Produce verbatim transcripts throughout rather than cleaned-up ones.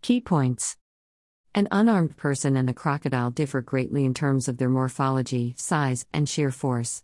Key points. An unarmed person and a crocodile differ greatly in terms of their morphology, size, and sheer force.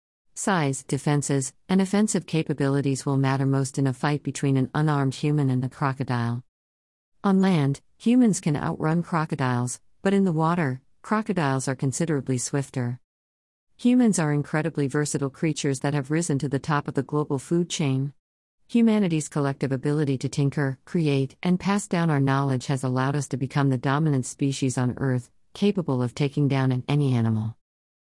Size, defenses, and offensive capabilities will matter most in a fight between an unarmed human and a crocodile. On land, humans can outrun crocodiles, but in the water, crocodiles are considerably swifter. Humans are incredibly versatile creatures that have risen to the top of the global food chain. Humanity's collective ability to tinker, create, and pass down our knowledge has allowed us to become the dominant species on Earth, capable of taking down any animal.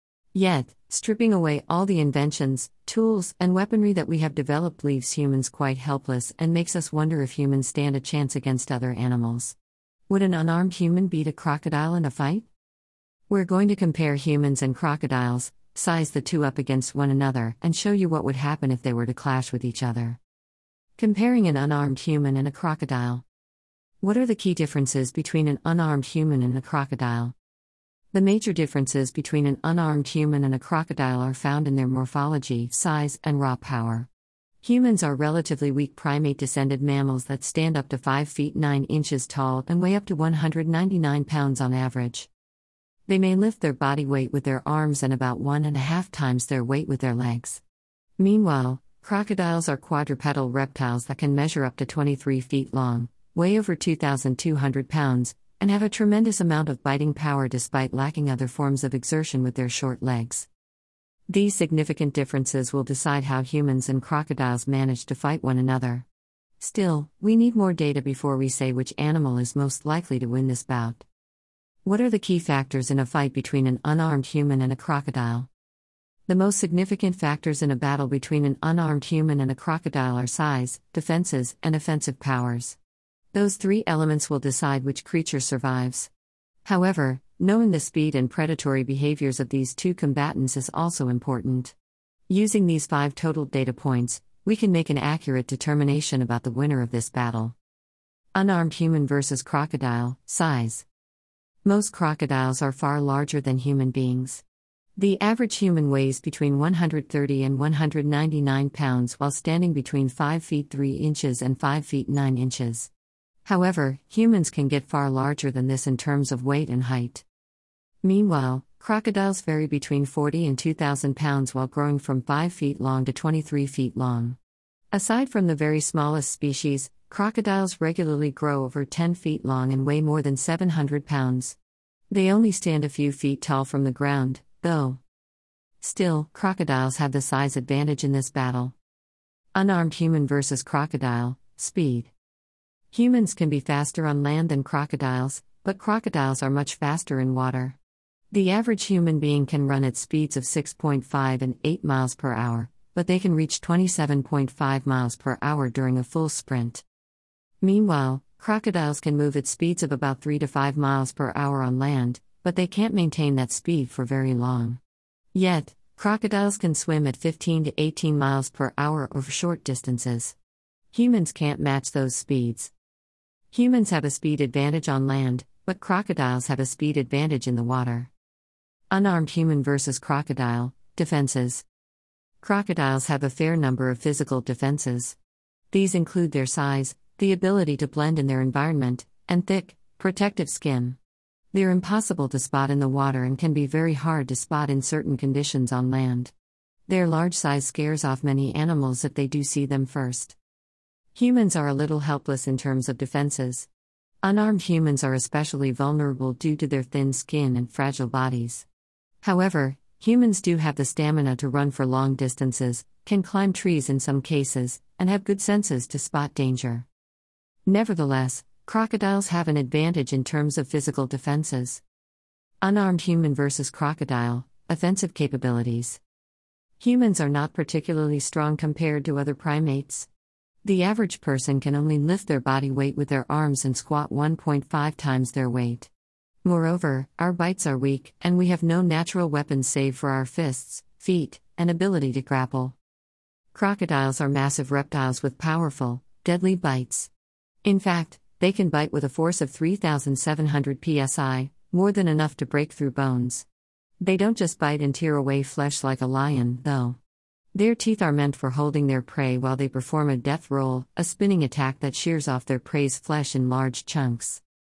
Yet, stripping away all the inventions, tools, and weaponry that we have developed leaves humans quite helpless and makes us wonder if humans stand a chance against other animals. Would an unarmed human beat a crocodile in a fight? We're going to compare humans and crocodiles, size the two up against one another, and show you what would happen if they were to clash with each other. Comparing an unarmed human and a crocodile. What are the key differences between an unarmed human and a crocodile? The major differences between an unarmed human and a crocodile are found in their morphology, size, and raw power. Humans are relatively weak primate-descended mammals that stand up to five feet nine inches tall and weigh up to one hundred ninety-nine pounds on average. They may lift their body weight with their arms and about one and a half times their weight with their legs. Meanwhile, crocodiles are quadrupedal reptiles that can measure up to twenty-three feet long, weigh over two thousand two hundred pounds, and have a tremendous amount of biting power despite lacking other forms of exertion with their short legs. These significant differences will decide how humans and crocodiles manage to fight one another. Still, we need more data before we say which animal is most likely to win this bout. What are the key factors in a fight between an unarmed human and a crocodile? The most significant factors in a battle between an unarmed human and a crocodile are size, defenses, and offensive powers. Those three elements will decide which creature survives. However, knowing the speed and predatory behaviors of these two combatants is also important. Using these five total data points, we can make an accurate determination about the winner of this battle. Unarmed human versus crocodile, size. Most crocodiles are far larger than human beings. The average human weighs between one hundred thirty and one hundred ninety-nine pounds while standing between five feet three inches and five feet nine inches. However, humans can get far larger than this in terms of weight and height. Meanwhile, crocodiles vary between forty and two thousand pounds while growing from five feet long to twenty-three feet long. Aside from the very smallest species, crocodiles regularly grow over ten feet long and weigh more than seven hundred pounds. They only stand a few feet tall from the ground, though. Still, crocodiles have the size advantage in this battle. Unarmed human versus crocodile, speed. Humans can be faster on land than crocodiles, but crocodiles are much faster in water. The average human being can run at speeds of six point five and eight miles per hour, but they can reach twenty-seven point five miles per hour during a full sprint. Meanwhile, crocodiles can move at speeds of about three to five miles per hour on land, but they can't maintain that speed for very long. Yet, crocodiles can swim at fifteen to eighteen miles per hour over short distances. Humans can't match those speeds. Humans have a speed advantage on land, but crocodiles have a speed advantage in the water. Unarmed human versus crocodile, defenses. Crocodiles have a fair number of physical defenses. These include their size, the ability to blend in their environment, and thick, protective skin. They're impossible to spot in the water and can be very hard to spot in certain conditions on land. Their large size scares off many animals if they do see them first. Humans are a little helpless in terms of defenses. Unarmed humans are especially vulnerable due to their thin skin and fragile bodies. However, humans do have the stamina to run for long distances, can climb trees in some cases, and have good senses to spot danger. Nevertheless, crocodiles have an advantage in terms of physical defenses. Unarmed human versus crocodile, offensive capabilities. Humans are not particularly strong compared to other primates. The average person can only lift their body weight with their arms and squat one point five times their weight. Moreover, our bites are weak, and we have no natural weapons save for our fists, feet, and ability to grapple. Crocodiles are massive reptiles with powerful, deadly bites. In fact, they can bite with a force of three thousand seven hundred P S I, more than enough to break through bones. They don't just bite and tear away flesh like a lion, though. Their teeth are meant for holding their prey while they perform a death roll, a spinning attack that shears off their prey's flesh in large chunks.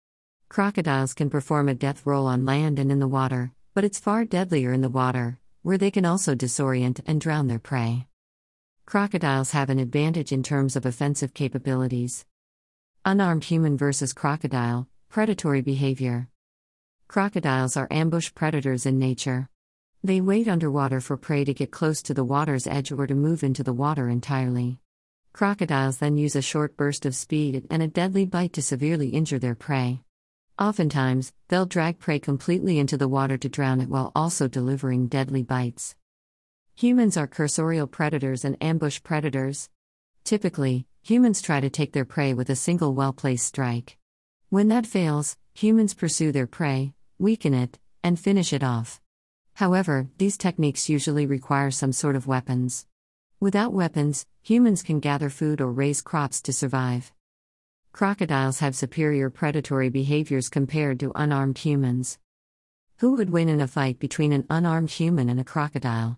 Crocodiles can perform a death roll on land and in the water, but it's far deadlier in the water, where they can also disorient and drown their prey. Crocodiles have an advantage in terms of offensive capabilities. Unarmed human versus crocodile, predatory behavior. Crocodiles are ambush predators in nature. They wait underwater for prey to get close to the water's edge or to move into the water entirely. Crocodiles then use a short burst of speed and a deadly bite to severely injure their prey. Oftentimes, they'll drag prey completely into the water to drown it while also delivering deadly bites. Humans are cursorial predators and ambush predators. Typically, humans try to take their prey with a single well-placed strike. When that fails, humans pursue their prey, weaken it, and finish it off. However, these techniques usually require some sort of weapons. Without weapons, humans can gather food or raise crops to survive. Crocodiles have superior predatory behaviors compared to unarmed humans. Who would win in a fight between an unarmed human and a crocodile?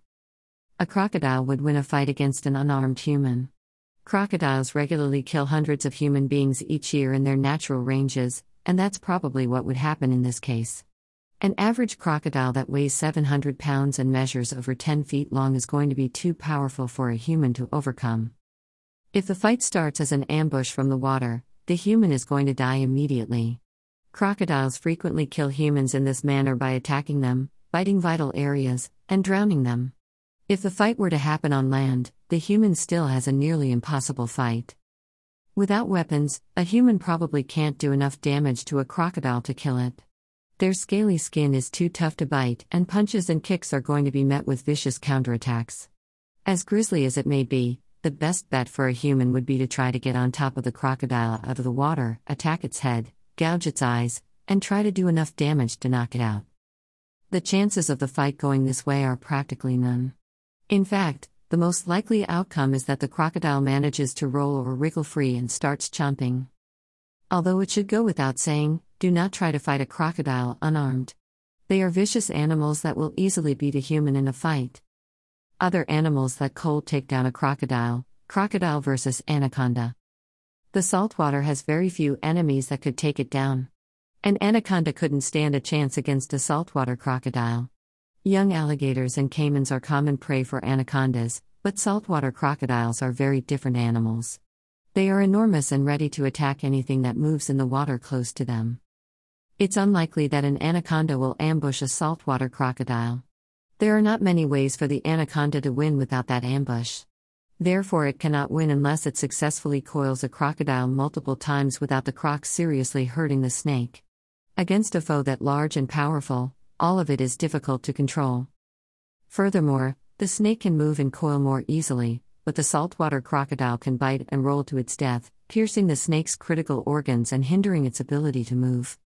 A crocodile would win a fight against an unarmed human. Crocodiles regularly kill hundreds of human beings each year in their natural ranges, and that's probably what would happen in this case. An average crocodile that weighs seven hundred pounds and measures over ten feet long is going to be too powerful for a human to overcome. If the fight starts as an ambush from the water, the human is going to die immediately. Crocodiles frequently kill humans in this manner by attacking them, biting vital areas, and drowning them. If the fight were to happen on land, the human still has a nearly impossible fight. Without weapons, a human probably can't do enough damage to a crocodile to kill it. Their scaly skin is too tough to bite, and punches and kicks are going to be met with vicious counterattacks. As grisly as it may be, the best bet for a human would be to try to get on top of the crocodile out of the water, attack its head, gouge its eyes, and try to do enough damage to knock it out. The chances of the fight going this way are practically none. In fact, the most likely outcome is that the crocodile manages to roll or wriggle free and starts chomping. Although it should go without saying, do not try to fight a crocodile unarmed. They are vicious animals that will easily beat a human in a fight. Other animals that cold take down a crocodile: crocodile versus anaconda. The saltwater has very few enemies that could take it down. An anaconda couldn't stand a chance against a saltwater crocodile. Young alligators and caimans are common prey for anacondas, but saltwater crocodiles are very different animals. They are enormous and ready to attack anything that moves in the water close to them. It's unlikely that an anaconda will ambush a saltwater crocodile. There are not many ways for the anaconda to win without that ambush. Therefore, it cannot win unless it successfully coils a crocodile multiple times without the croc seriously hurting the snake. Against a foe that large and powerful, all of it is difficult to control. Furthermore, the snake can move and coil more easily, but the saltwater crocodile can bite and roll to its death, piercing the snake's critical organs and hindering its ability to move.